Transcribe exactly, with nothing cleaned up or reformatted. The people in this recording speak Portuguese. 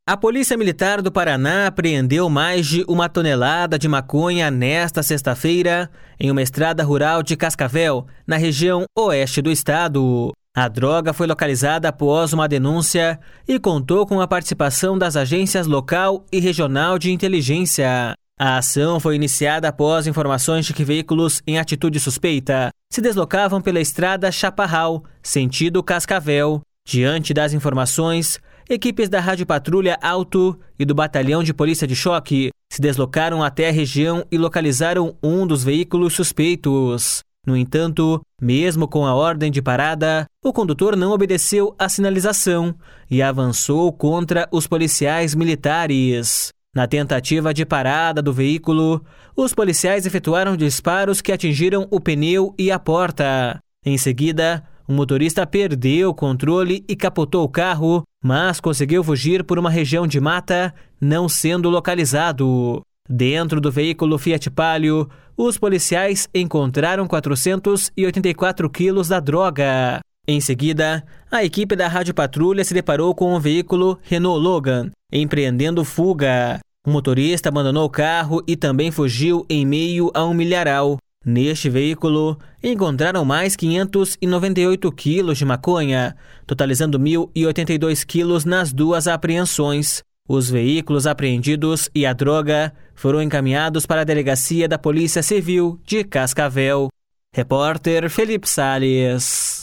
A Polícia Militar do Paraná apreendeu mais de uma tonelada de maconha nesta sexta-feira em uma estrada rural de Cascavel, na região oeste do estado. A droga foi localizada após uma denúncia e contou com a participação das agências local e regional de inteligência. A ação foi iniciada após informações de que veículos em atitude suspeita se deslocavam pela estrada Chaparral, sentido Cascavel. Diante das informações, equipes da Rádio Patrulha Auto e do Batalhão de Polícia de Choque se deslocaram até a região e localizaram um dos veículos suspeitos. No entanto, mesmo com a ordem de parada, o condutor não obedeceu à sinalização e avançou contra os policiais militares. Na tentativa de parada do veículo, os policiais efetuaram disparos que atingiram o pneu e a porta. Em seguida, o motorista perdeu o controle e capotou o carro, mas conseguiu fugir por uma região de mata, não sendo localizado. Dentro do veículo Fiat Palio, os policiais encontraram quatrocentos e oitenta e quatro quilos da droga. Em seguida, a equipe da Rádio Patrulha se deparou com um veículo Renault Logan, empreendendo fuga. O motorista abandonou o carro e também fugiu em meio a um milharal. Neste veículo, encontraram mais quinhentos e noventa e oito quilos de maconha, totalizando mil e oitenta e dois quilos nas duas apreensões. Os veículos apreendidos e a droga foram encaminhados para a Delegacia da Polícia Civil de Cascavel. Repórter Felipe Salles.